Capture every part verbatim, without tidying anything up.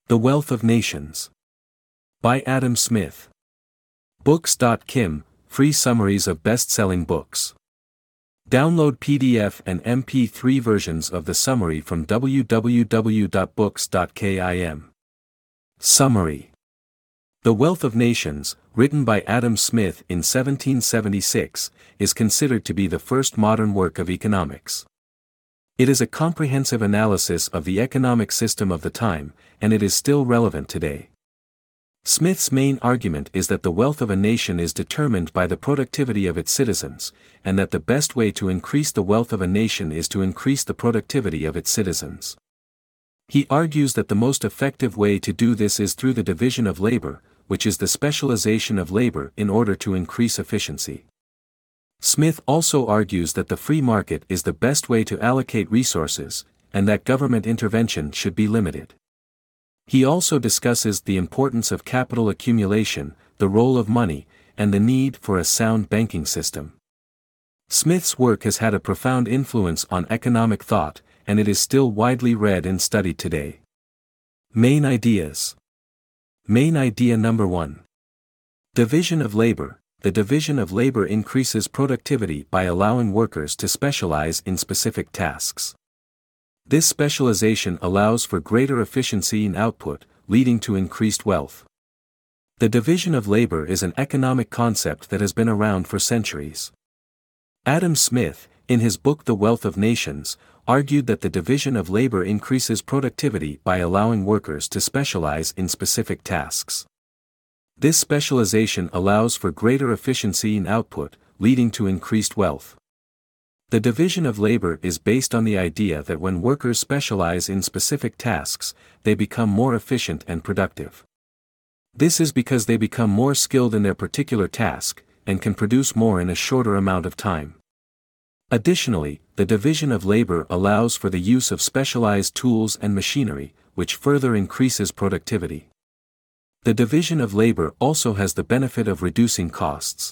The Wealth of Nations. By Adam Smith. Books dot com, free summaries of best-selling books. Download P D F and M P three versions of the summary from w w w dot books dot com. Summary. The Wealth of Nations, written by Adam Smith in seventeen seventy-six, is considered to be the first modern work of economics. It is a comprehensive analysis of the economic system of the time, and it is still relevant today. Smith's main argument is that the wealth of a nation is determined by the productivity of its citizens, and that the best way to increase the wealth of a nation is to increase the productivity of its citizens. He argues that the most effective way to do this is through the division of labor, which is the specialization of labor in order to increase efficiency. Smith also argues that the free market is the best way to allocate resources, and that government intervention should be limited. He also discusses the importance of capital accumulation, the role of money, and the need for a sound banking system. Smith's work has had a profound influence on economic thought, and it is still widely read and studied today. Main ideas. Main idea number one. Division of labor. The division of labor increases productivity by allowing workers to specialize in specific tasks. This specialization allows for greater efficiency in output, leading to increased wealth. The division of labor is an economic concept that has been around for centuries. Adam Smith, in his book The Wealth of Nations, argued that the division of labor increases productivity by allowing workers to specialize in specific tasks. This specialization allows for greater efficiency in output, leading to increased wealth. The division of labor is based on the idea that when workers specialize in specific tasks, they become more efficient and productive. This is because they become more skilled in their particular task, and can produce more in a shorter amount of time. Additionally, the division of labor allows for the use of specialized tools and machinery, which further increases productivity. The division of labor also has the benefit of reducing costs.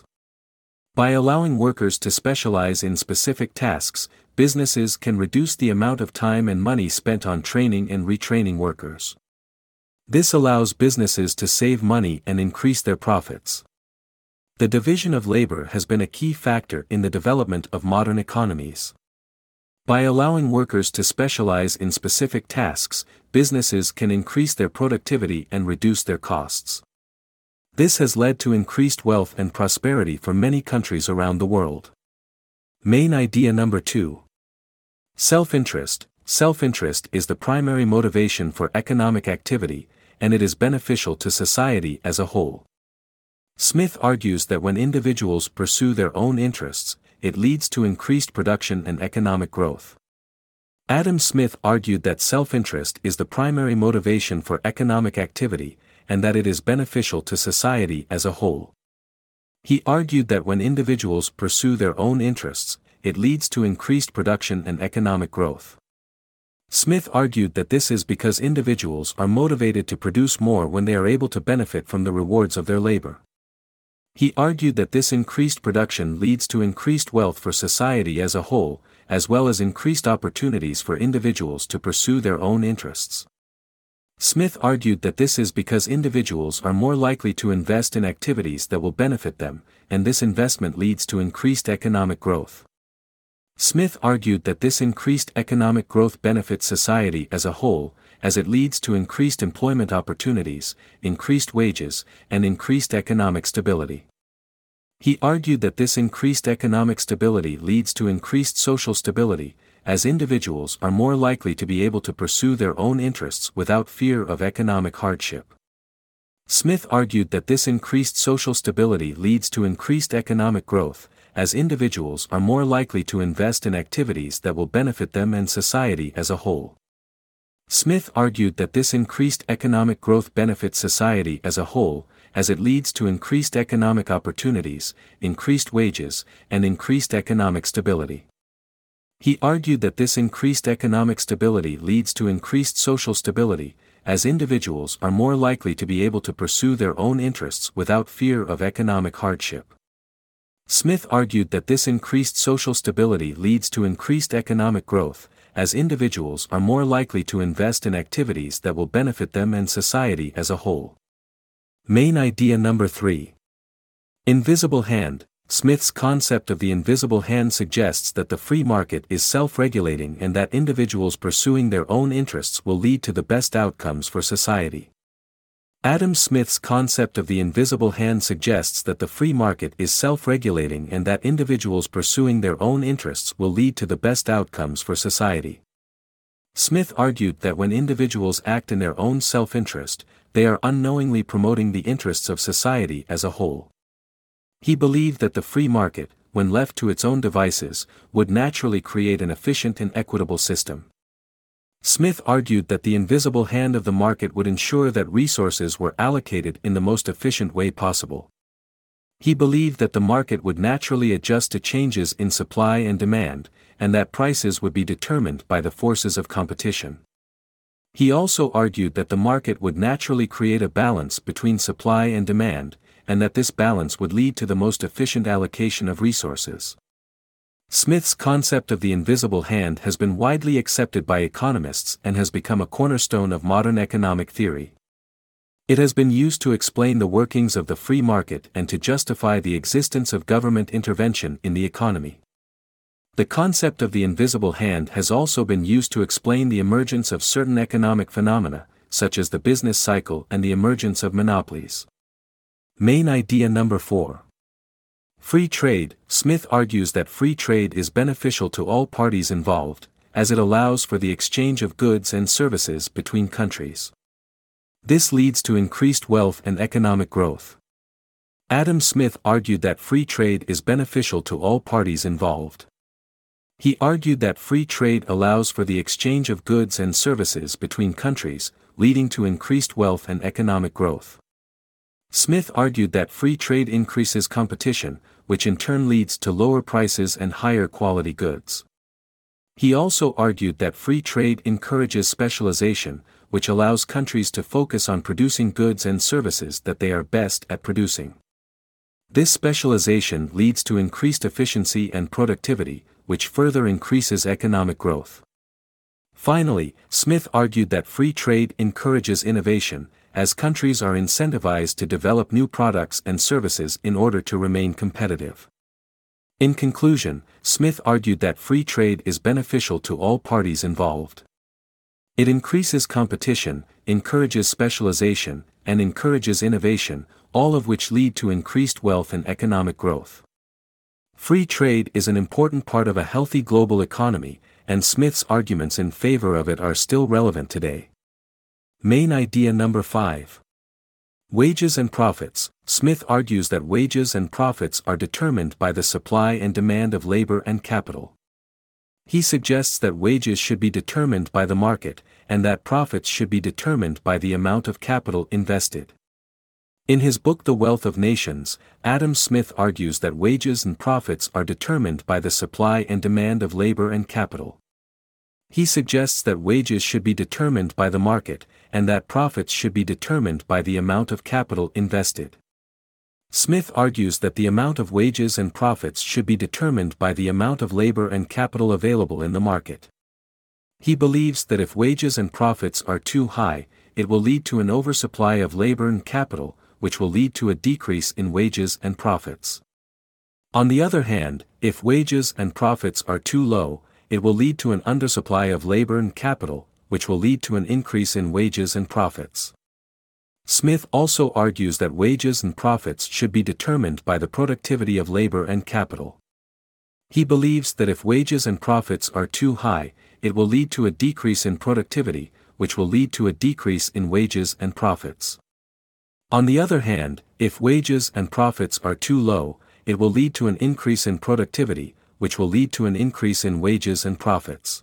By allowing workers to specialize in specific tasks, businesses can reduce the amount of time and money spent on training and retraining workers. This allows businesses to save money and increase their profits. The division of labor has been a key factor in the development of modern economies. By allowing workers to specialize in specific tasks, businesses can increase their productivity and reduce their costs. This has led to increased wealth and prosperity for many countries around the world. Main idea number two. Self-interest. Self-interest is the primary motivation for economic activity, and it is beneficial to society as a whole. Smith argues that when individuals pursue their own interests, it leads to increased production and economic growth. Adam Smith argued that self-interest is the primary motivation for economic activity, and that it is beneficial to society as a whole. He argued that when individuals pursue their own interests, it leads to increased production and economic growth. Smith argued that this is because individuals are motivated to produce more when they are able to benefit from the rewards of their labor. He argued that this increased production leads to increased wealth for society as a whole, as well as increased opportunities for individuals to pursue their own interests. Smith argued that this is because individuals are more likely to invest in activities that will benefit them, and this investment leads to increased economic growth. Smith argued that this increased economic growth benefits society as a whole, as it leads to increased employment opportunities, increased wages, and increased economic stability. He argued that this increased economic stability leads to increased social stability, as individuals are more likely to be able to pursue their own interests without fear of economic hardship. Smith argued that this increased social stability leads to increased economic growth, as individuals are more likely to invest in activities that will benefit them and society as a whole. Smith argued that this increased economic growth benefits society as a whole, as it leads to increased economic opportunities, increased wages, and increased economic stability. He argued that this increased economic stability leads to increased social stability, as individuals are more likely to be able to pursue their own interests without fear of economic hardship. Smith argued that this increased social stability leads to increased economic growth, as individuals are more likely to invest in activities that will benefit them and society as a whole. Main idea number three. Invisible hand. Smith's concept of the invisible hand suggests that the free market is self-regulating and that individuals pursuing their own interests will lead to the best outcomes for society. Adam Smith's concept of the invisible hand suggests that the free market is self-regulating and that individuals pursuing their own interests will lead to the best outcomes for society. Smith argued that when individuals act in their own self-interest, they are unknowingly promoting the interests of society as a whole. He believed that the free market, when left to its own devices, would naturally create an efficient and equitable system. Smith argued that the invisible hand of the market would ensure that resources were allocated in the most efficient way possible. He believed that the market would naturally adjust to changes in supply and demand, and that prices would be determined by the forces of competition. He also argued that the market would naturally create a balance between supply and demand, and that this balance would lead to the most efficient allocation of resources. Smith's concept of the invisible hand has been widely accepted by economists and has become a cornerstone of modern economic theory. It has been used to explain the workings of the free market and to justify the existence of government intervention in the economy. The concept of the invisible hand has also been used to explain the emergence of certain economic phenomena, such as the business cycle and the emergence of monopolies. Main idea number four. Free trade. Smith argues that free trade is beneficial to all parties involved, as it allows for the exchange of goods and services between countries. This leads to increased wealth and economic growth. Adam Smith argued that free trade is beneficial to all parties involved. He argued that free trade allows for the exchange of goods and services between countries, leading to increased wealth and economic growth. Smith argued that free trade increases competition, which in turn leads to lower prices and higher quality goods. He also argued that free trade encourages specialization, which allows countries to focus on producing goods and services that they are best at producing. This specialization leads to increased efficiency and productivity, which further increases economic growth. Finally, Smith argued that free trade encourages innovation, as countries are incentivized to develop new products and services in order to remain competitive. In conclusion, Smith argued that free trade is beneficial to all parties involved. It increases competition, encourages specialization, and encourages innovation, all of which lead to increased wealth and economic growth. Free trade is an important part of a healthy global economy, and Smith's arguments in favor of it are still relevant today. Main idea number five. Wages and profits. Smith argues that wages and profits are determined by the supply and demand of labor and capital. He suggests that wages should be determined by the market, and that profits should be determined by the amount of capital invested. In his book The Wealth of Nations, Adam Smith argues that wages and profits are determined by the supply and demand of labor and capital. He suggests that wages should be determined by the market, and that profits should be determined by the amount of capital invested. Smith argues that the amount of wages and profits should be determined by the amount of labor and capital available in the market. He believes that if wages and profits are too high, it will lead to an oversupply of labor and capital, which will lead to a decrease in wages and profits. On the other hand, if wages and profits are too low, it will lead to an undersupply of labor and capital, which will lead to an increase in wages and profits. Smith also argues that wages and profits should be determined by the productivity of labor and capital. He believes that if wages and profits are too high, it will lead to a decrease in productivity, which will lead to a decrease in wages and profits. On the other hand, if wages and profits are too low, it will lead to an increase in productivity, which will lead to an increase in wages and profits.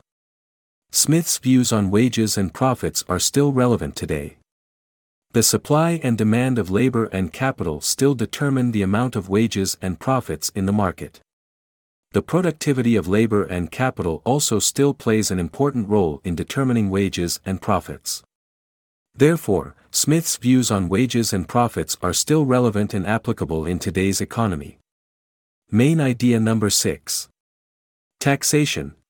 Smith's views on wages and profits are still relevant today. The supply and demand of labor and capital still determine the amount of wages and profits in the market. The productivity of labor and capital also still plays an important role in determining wages and profits. Therefore, Smith's views on wages and profits are still relevant and applicable in today's economy. Main idea number six. Taxation.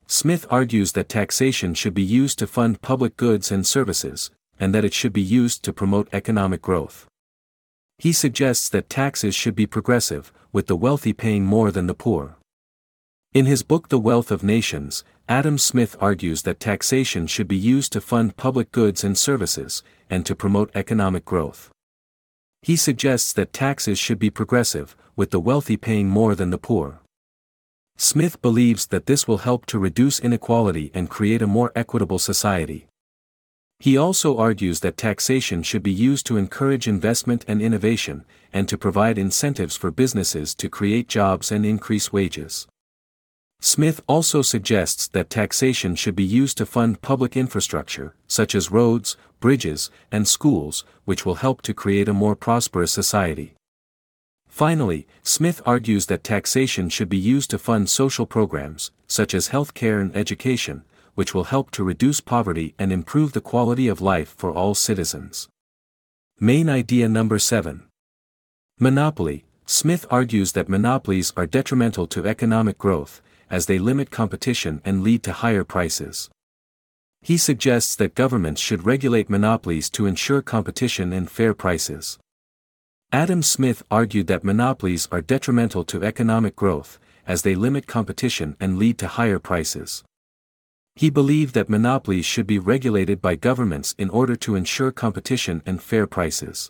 Smith argues that taxation should be used to fund public goods and services, and that it should be used to promote economic growth. He suggests that taxes should be progressive, with the wealthy paying more than the poor. In his book The Wealth of Nations, Adam Smith argues that taxation should be used to fund public goods and services, and to promote economic growth. He suggests that taxes should be progressive, with the wealthy paying more than the poor. Smith believes that this will help to reduce inequality and create a more equitable society. He also argues that taxation should be used to encourage investment and innovation, and to provide incentives for businesses to create jobs and increase wages. Smith also suggests that taxation should be used to fund public infrastructure, such as roads, bridges, and schools, which will help to create a more prosperous society. Finally, Smith argues that taxation should be used to fund social programs, such as health care and education, which will help to reduce poverty and improve the quality of life for all citizens. Main idea number seven. Monopoly. Smith argues that monopolies are detrimental to economic growth, as they limit competition and lead to higher prices. He suggests that governments should regulate monopolies to ensure competition and fair prices. Adam Smith argued that monopolies are detrimental to economic growth, as they limit competition and lead to higher prices. He believed that monopolies should be regulated by governments in order to ensure competition and fair prices.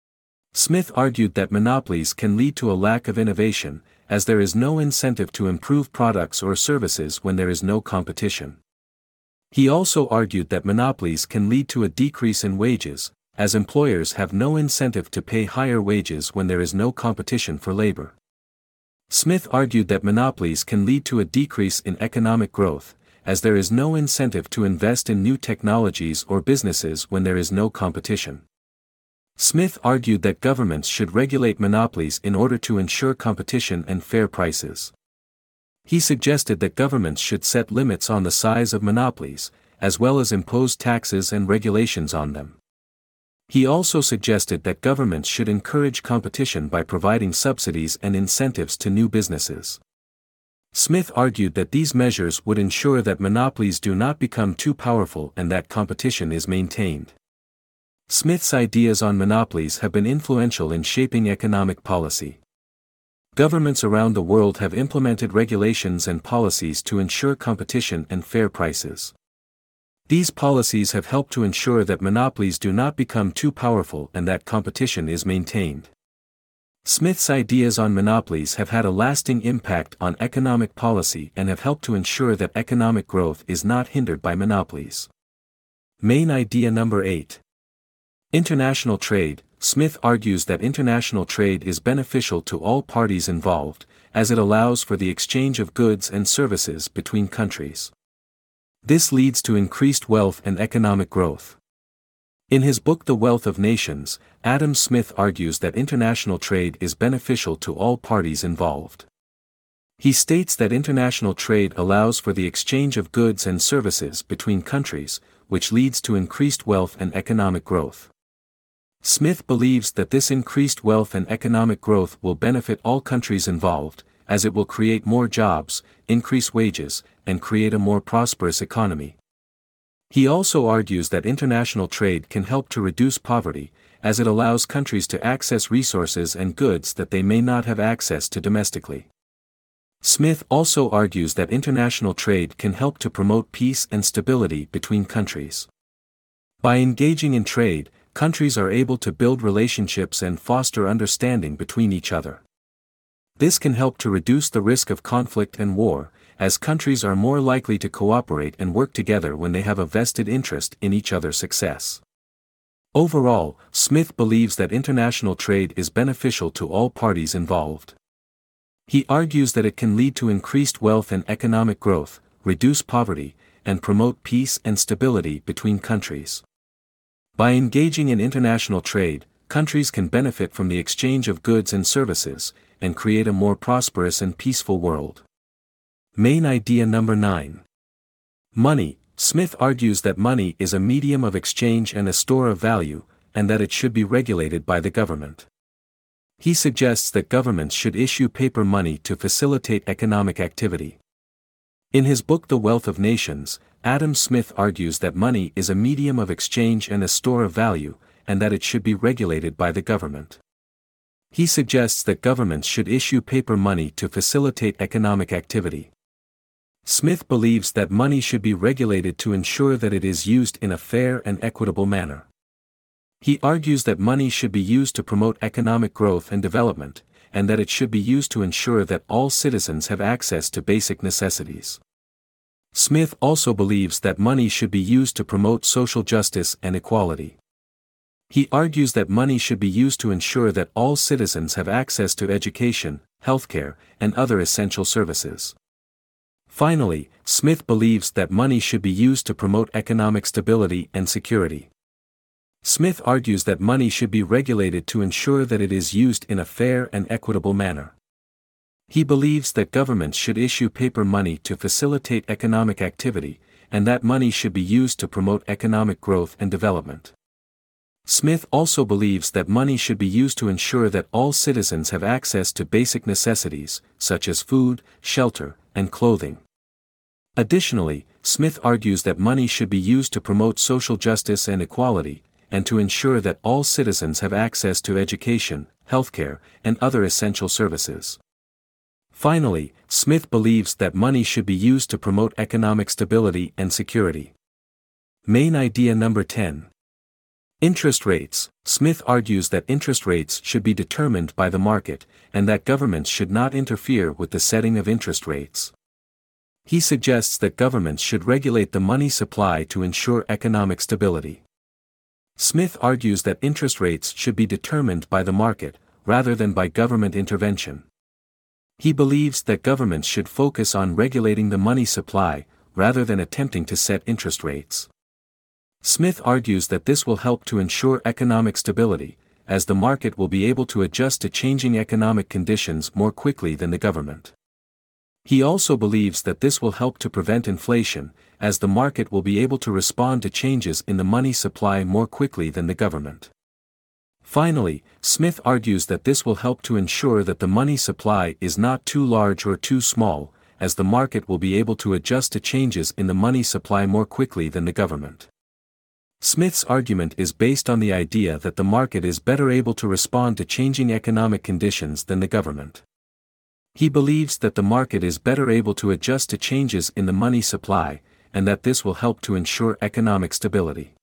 Smith argued that monopolies can lead to a lack of innovation, as there is no incentive to improve products or services when there is no competition. He also argued that monopolies can lead to a decrease in wages, as employers have no incentive to pay higher wages when there is no competition for labor. Smith argued that monopolies can lead to a decrease in economic growth, as there is no incentive to invest in new technologies or businesses when there is no competition. Smith argued that governments should regulate monopolies in order to ensure competition and fair prices. He suggested that governments should set limits on the size of monopolies, as well as impose taxes and regulations on them. He also suggested that governments should encourage competition by providing subsidies and incentives to new businesses. Smith argued that these measures would ensure that monopolies do not become too powerful and that competition is maintained. Smith's ideas on monopolies have been influential in shaping economic policy. Governments around the world have implemented regulations and policies to ensure competition and fair prices. These policies have helped to ensure that monopolies do not become too powerful and that competition is maintained. Smith's ideas on monopolies have had a lasting impact on economic policy and have helped to ensure that economic growth is not hindered by monopolies. Main idea number eight. International trade. Smith argues that international trade is beneficial to all parties involved, as it allows for the exchange of goods and services between countries. This leads to increased wealth and economic growth. In his book The Wealth of Nations, Adam Smith argues that international trade is beneficial to all parties involved. He states that international trade allows for the exchange of goods and services between countries, which leads to increased wealth and economic growth. Smith believes that this increased wealth and economic growth will benefit all countries involved, as it will create more jobs, increase wages, and create a more prosperous economy. He also argues that international trade can help to reduce poverty, as it allows countries to access resources and goods that they may not have access to domestically. Smith also argues that international trade can help to promote peace and stability between countries. By engaging in trade, countries are able to build relationships and foster understanding between each other. This can help to reduce the risk of conflict and war, as countries are more likely to cooperate and work together when they have a vested interest in each other's success. Overall, Smith believes that international trade is beneficial to all parties involved. He argues that it can lead to increased wealth and economic growth, reduce poverty, and promote peace and stability between countries. By engaging in international trade, countries can benefit from the exchange of goods and services, and create a more prosperous and peaceful world. Main idea number nine. Money. Smith argues that money is a medium of exchange and a store of value, and that it should be regulated by the government. He suggests that governments should issue paper money to facilitate economic activity. In his book The Wealth of Nations, Adam Smith argues that money is a medium of exchange and a store of value, and that it should be regulated by the government. He suggests that governments should issue paper money to facilitate economic activity. Smith believes that money should be regulated to ensure that it is used in a fair and equitable manner. He argues that money should be used to promote economic growth and development, and that it should be used to ensure that all citizens have access to basic necessities. Smith also believes that money should be used to promote social justice and equality. He argues that money should be used to ensure that all citizens have access to education, healthcare, and other essential services. Finally, Smith believes that money should be used to promote economic stability and security. Smith argues that money should be regulated to ensure that it is used in a fair and equitable manner. He believes that governments should issue paper money to facilitate economic activity, and that money should be used to promote economic growth and development. Smith also believes that money should be used to ensure that all citizens have access to basic necessities, such as food, shelter, and clothing. Additionally, Smith argues that money should be used to promote social justice and equality, and to ensure that all citizens have access to education, healthcare, and other essential services. Finally, Smith believes that money should be used to promote economic stability and security. Main idea number ten. Interest rates. Smith argues that interest rates should be determined by the market, and that governments should not interfere with the setting of interest rates. He suggests that governments should regulate the money supply to ensure economic stability. Smith argues that interest rates should be determined by the market, rather than by government intervention. He believes that governments should focus on regulating the money supply, rather than attempting to set interest rates. Smith argues that this will help to ensure economic stability, as the market will be able to adjust to changing economic conditions more quickly than the government. He also believes that this will help to prevent inflation, as the market will be able to respond to changes in the money supply more quickly than the government. Finally, Smith argues that this will help to ensure that the money supply is not too large or too small, as the market will be able to adjust to changes in the money supply more quickly than the government. Smith's argument is based on the idea that the market is better able to respond to changing economic conditions than the government. He believes that the market is better able to adjust to changes in the money supply, and that this will help to ensure economic stability.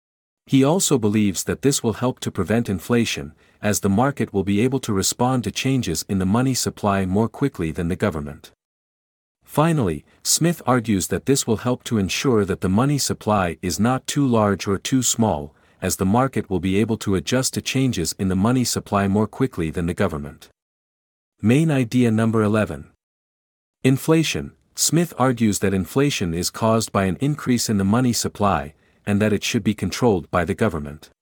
He also believes that this will help to prevent inflation, as the market will be able to respond to changes in the money supply more quickly than the government. Finally, Smith argues that this will help to ensure that the money supply is not too large or too small, as the market will be able to adjust to changes in the money supply more quickly than the government. Main idea number eleven. Inflation. Smith argues that inflation is caused by an increase in the money supply, and that it should be controlled by the government.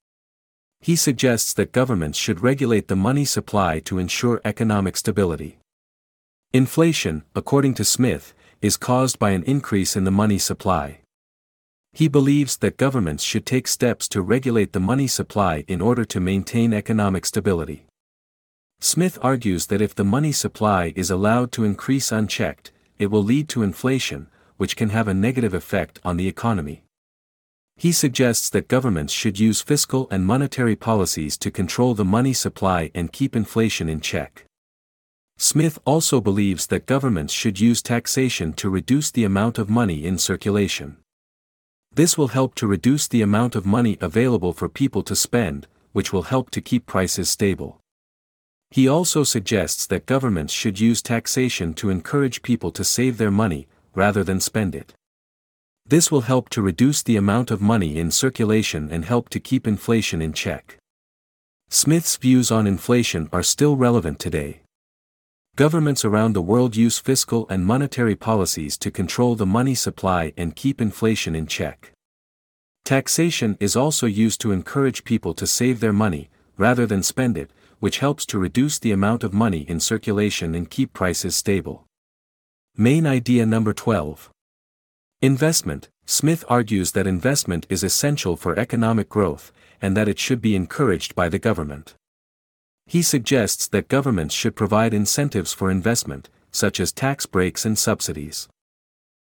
He suggests that governments should regulate the money supply to ensure economic stability. Inflation, according to Smith, is caused by an increase in the money supply. He believes that governments should take steps to regulate the money supply in order to maintain economic stability. Smith argues that if the money supply is allowed to increase unchecked, it will lead to inflation, which can have a negative effect on the economy. He suggests that governments should use fiscal and monetary policies to control the money supply and keep inflation in check. Smith also believes that governments should use taxation to reduce the amount of money in circulation. This will help to reduce the amount of money available for people to spend, which will help to keep prices stable. He also suggests that governments should use taxation to encourage people to save their money, rather than spend it. This will help to reduce the amount of money in circulation and help to keep inflation in check. Smith's views on inflation are still relevant today. Governments around the world use fiscal and monetary policies to control the money supply and keep inflation in check. Taxation is also used to encourage people to save their money, rather than spend it, which helps to reduce the amount of money in circulation and keep prices stable. Main idea number twelve. Investment. Smith argues that investment is essential for economic growth, and that it should be encouraged by the government. He suggests that governments should provide incentives for investment, such as tax breaks and subsidies.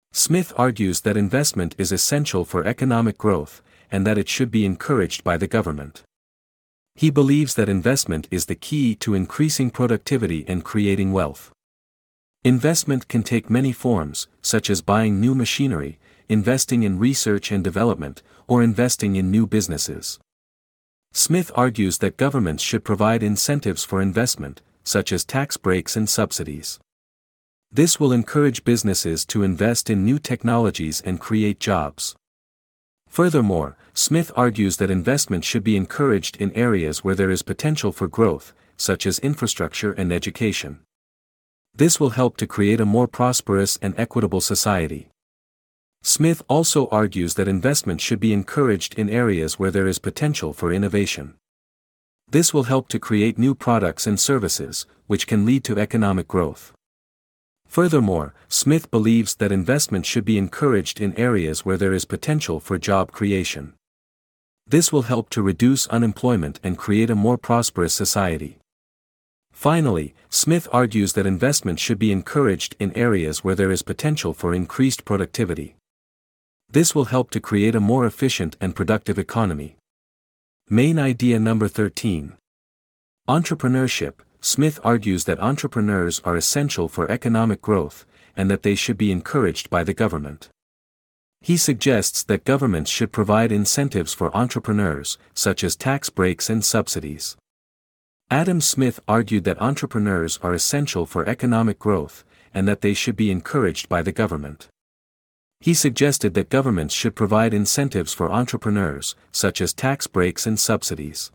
Smith argues that investment is essential for economic growth, and that it should be encouraged by the government. He believes that investment is the key to increasing productivity and creating wealth. Investment can take many forms, such as buying new machinery, investing in research and development, or investing in new businesses. Smith argues that governments should provide incentives for investment, such as tax breaks and subsidies. This will encourage businesses to invest in new technologies and create jobs. Furthermore, Smith argues that investment should be encouraged in areas where there is potential for growth, such as infrastructure and education. This will help to create a more prosperous and equitable society. Smith also argues that investment should be encouraged in areas where there is potential for innovation. This will help to create new products and services, which can lead to economic growth. Furthermore, Smith believes that investment should be encouraged in areas where there is potential for job creation. This will help to reduce unemployment and create a more prosperous society. Finally, Smith argues that investment should be encouraged in areas where there is potential for increased productivity. This will help to create a more efficient and productive economy. Main idea number thirteen. Entrepreneurship. Smith argues that entrepreneurs are essential for economic growth, and that they should be encouraged by the government. He suggests that governments should provide incentives for entrepreneurs, such as tax breaks and subsidies. Adam Smith argued that entrepreneurs are essential for economic growth, and that they should be encouraged by the government. He suggested that governments should provide incentives for entrepreneurs, such as tax breaks and subsidies.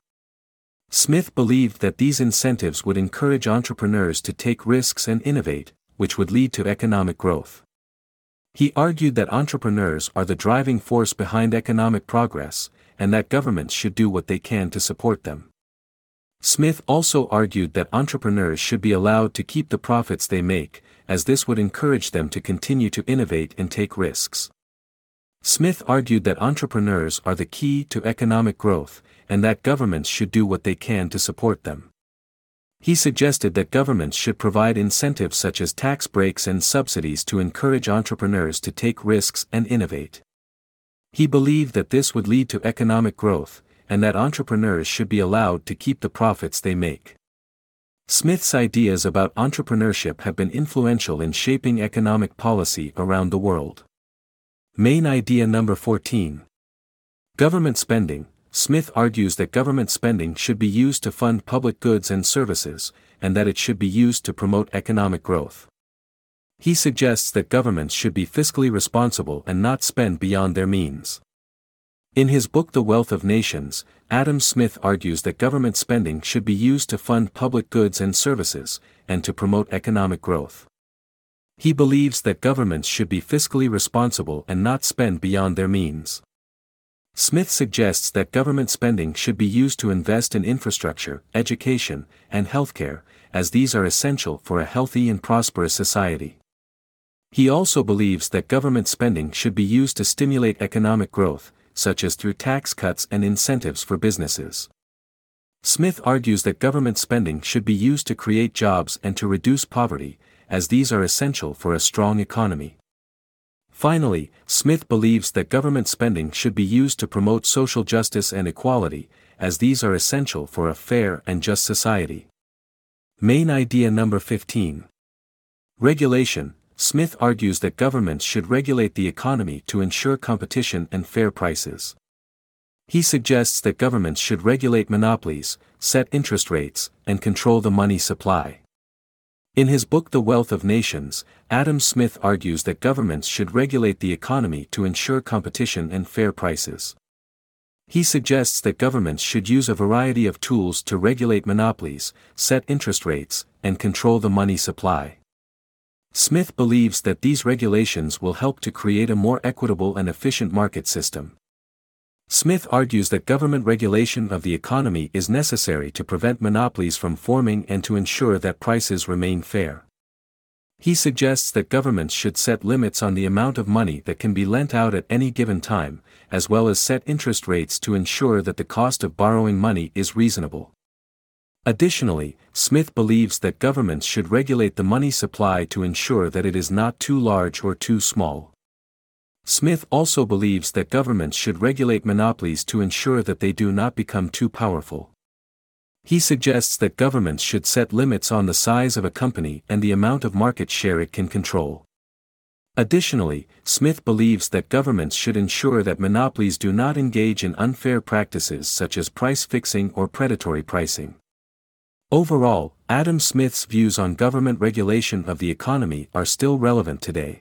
Smith believed that these incentives would encourage entrepreneurs to take risks and innovate, which would lead to economic growth. He argued that entrepreneurs are the driving force behind economic progress, and that governments should do what they can to support them. Smith also argued that entrepreneurs should be allowed to keep the profits they make, as this would encourage them to continue to innovate and take risks. Smith argued that entrepreneurs are the key to economic growth, and that governments should do what they can to support them. He suggested that governments should provide incentives such as tax breaks and subsidies to encourage entrepreneurs to take risks and innovate. He believed that this would lead to economic growth, and that entrepreneurs should be allowed to keep the profits they make. Smith's ideas about entrepreneurship have been influential in shaping economic policy around the world. Main idea number fourteen. Government spending. Smith argues that government spending should be used to fund public goods and services, and that it should be used to promote economic growth. He suggests that governments should be fiscally responsible and not spend beyond their means. In his book The Wealth of Nations, Adam Smith argues that government spending should be used to fund public goods and services, and to promote economic growth. He believes that governments should be fiscally responsible and not spend beyond their means. Smith suggests that government spending should be used to invest in infrastructure, education, and healthcare, as these are essential for a healthy and prosperous society. He also believes that government spending should be used to stimulate economic growth, such as through tax cuts and incentives for businesses. Smith argues that government spending should be used to create jobs and to reduce poverty, as these are essential for a strong economy. Finally, Smith believes that government spending should be used to promote social justice and equality, as these are essential for a fair and just society. Main idea number fifteen. Regulation. Smith argues that governments should regulate the economy to ensure competition and fair prices. He suggests that governments should regulate monopolies, set interest rates, and control the money supply. In his book The Wealth of Nations, Adam Smith argues that governments should regulate the economy to ensure competition and fair prices. He suggests that governments should use a variety of tools to regulate monopolies, set interest rates, and control the money supply. Smith believes that these regulations will help to create a more equitable and efficient market system. Smith argues that government regulation of the economy is necessary to prevent monopolies from forming and to ensure that prices remain fair. He suggests that governments should set limits on the amount of money that can be lent out at any given time, as well as set interest rates to ensure that the cost of borrowing money is reasonable. Additionally, Smith believes that governments should regulate the money supply to ensure that it is not too large or too small. Smith also believes that governments should regulate monopolies to ensure that they do not become too powerful. He suggests that governments should set limits on the size of a company and the amount of market share it can control. Additionally, Smith believes that governments should ensure that monopolies do not engage in unfair practices such as price fixing or predatory pricing. Overall, Adam Smith's views on government regulation of the economy are still relevant today.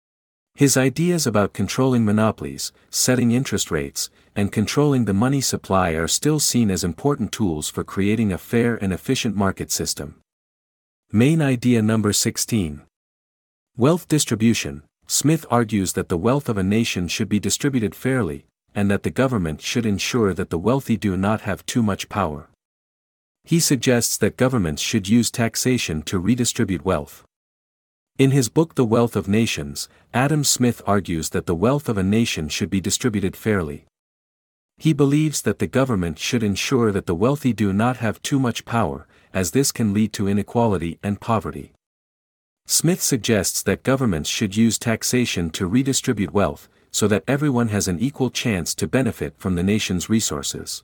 His ideas about controlling monopolies, setting interest rates, and controlling the money supply are still seen as important tools for creating a fair and efficient market system. Main idea number sixteen. Wealth distribution. Smith argues that the wealth of a nation should be distributed fairly, and that the government should ensure that the wealthy do not have too much power. He suggests that governments should use taxation to redistribute wealth. In his book The Wealth of Nations, Adam Smith argues that the wealth of a nation should be distributed fairly. He believes that the government should ensure that the wealthy do not have too much power, as this can lead to inequality and poverty. Smith suggests that governments should use taxation to redistribute wealth, so that everyone has an equal chance to benefit from the nation's resources.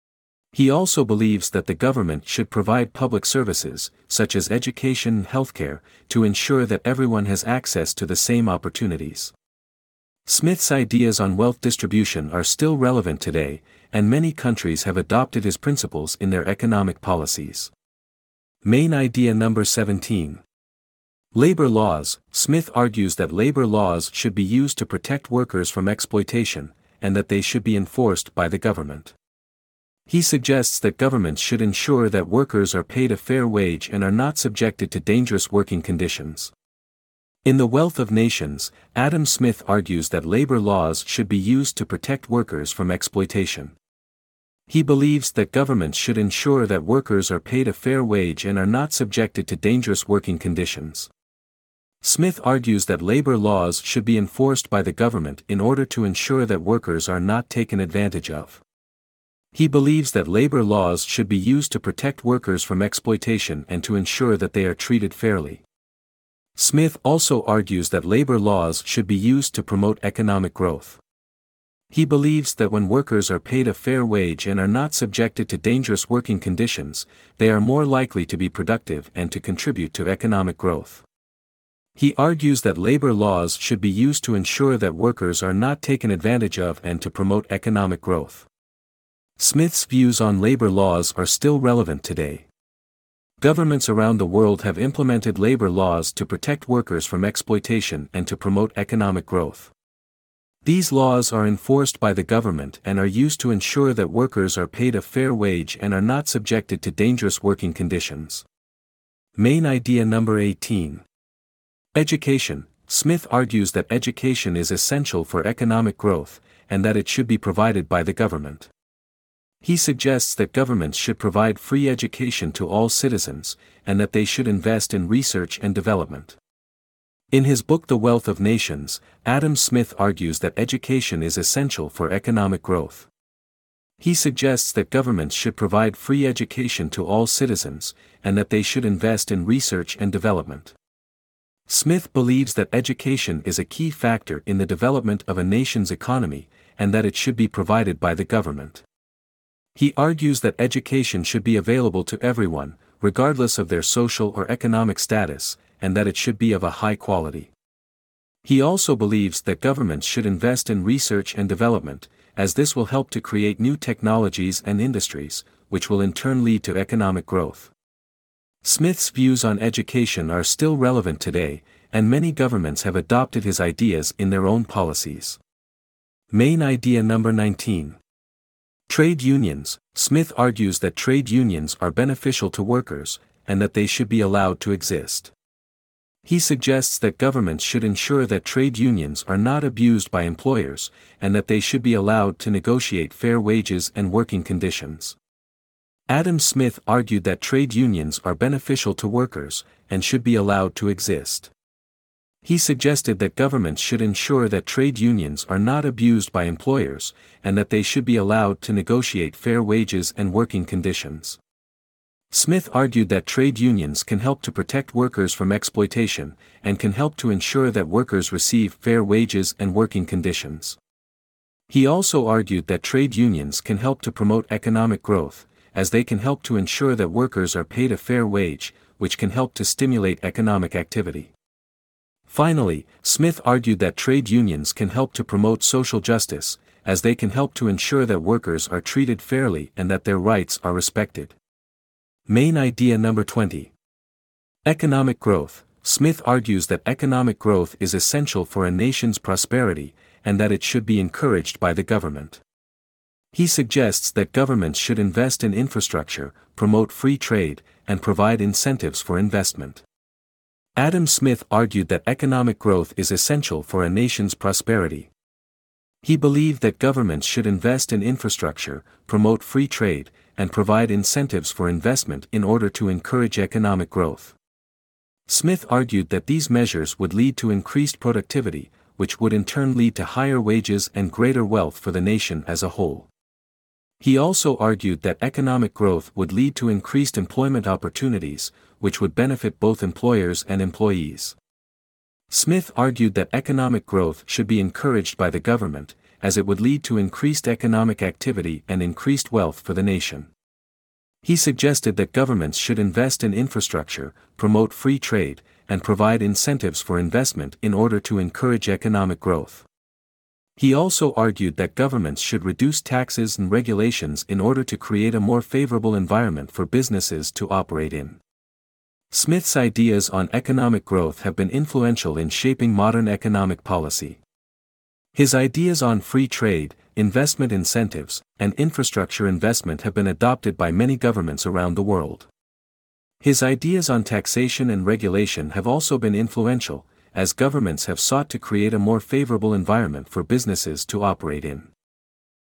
He also believes that the government should provide public services, such as education and healthcare, to ensure that everyone has access to the same opportunities. Smith's ideas on wealth distribution are still relevant today, and many countries have adopted his principles in their economic policies. Main idea number seventeen. Labor laws. Smith argues that labor laws should be used to protect workers from exploitation, and that they should be enforced by the government. He suggests that governments should ensure that workers are paid a fair wage and are not subjected to dangerous working conditions. In The Wealth of Nations, Adam Smith argues that labor laws should be used to protect workers from exploitation. He believes that governments should ensure that workers are paid a fair wage and are not subjected to dangerous working conditions. Smith argues that labor laws should be enforced by the government in order to ensure that workers are not taken advantage of. He believes that labor laws should be used to protect workers from exploitation and to ensure that they are treated fairly. Smith also argues that labor laws should be used to promote economic growth. He believes that when workers are paid a fair wage and are not subjected to dangerous working conditions, they are more likely to be productive and to contribute to economic growth. He argues that labor laws should be used to ensure that workers are not taken advantage of and to promote economic growth. Smith's views on labor laws are still relevant today. Governments around the world have implemented labor laws to protect workers from exploitation and to promote economic growth. These laws are enforced by the government and are used to ensure that workers are paid a fair wage and are not subjected to dangerous working conditions. Main idea number eighteen. Education. Smith argues that education is essential for economic growth, and that it should be provided by the government. He suggests that governments should provide free education to all citizens, and that they should invest in research and development. In his book The Wealth of Nations, Adam Smith argues that education is essential for economic growth. He suggests that governments should provide free education to all citizens, and that they should invest in research and development. Smith believes that education is a key factor in the development of a nation's economy, and that it should be provided by the government. He argues that education should be available to everyone, regardless of their social or economic status, and that it should be of a high quality. He also believes that governments should invest in research and development, as this will help to create new technologies and industries, which will in turn lead to economic growth. Smith's views on education are still relevant today, and many governments have adopted his ideas in their own policies. Main idea number nineteen. Trade unions. Smith argues that trade unions are beneficial to workers, and that they should be allowed to exist. He suggests that governments should ensure that trade unions are not abused by employers, and that they should be allowed to negotiate fair wages and working conditions. Adam Smith argued that trade unions are beneficial to workers, and should be allowed to exist. He suggested that governments should ensure that trade unions are not abused by employers, and that they should be allowed to negotiate fair wages and working conditions. Smith argued that trade unions can help to protect workers from exploitation, and can help to ensure that workers receive fair wages and working conditions. He also argued that trade unions can help to promote economic growth, as they can help to ensure that workers are paid a fair wage, which can help to stimulate economic activity. Finally, Smith argued that trade unions can help to promote social justice, as they can help to ensure that workers are treated fairly and that their rights are respected. Main idea number twenty. Economic growth. Smith argues that economic growth is essential for a nation's prosperity, and that it should be encouraged by the government. He suggests that governments should invest in infrastructure, promote free trade, and provide incentives for investment. Adam Smith argued that economic growth is essential for a nation's prosperity. He believed that governments should invest in infrastructure, promote free trade, and provide incentives for investment in order to encourage economic growth. Smith argued that these measures would lead to increased productivity, which would in turn lead to higher wages and greater wealth for the nation as a whole. He also argued that economic growth would lead to increased employment opportunities, which would benefit both employers and employees. Smith argued that economic growth should be encouraged by the government, as it would lead to increased economic activity and increased wealth for the nation. He suggested that governments should invest in infrastructure, promote free trade, and provide incentives for investment in order to encourage economic growth. He also argued that governments should reduce taxes and regulations in order to create a more favorable environment for businesses to operate in. Smith's ideas on economic growth have been influential in shaping modern economic policy. His ideas on free trade, investment incentives, and infrastructure investment have been adopted by many governments around the world. His ideas on taxation and regulation have also been influential, as governments have sought to create a more favorable environment for businesses to operate in.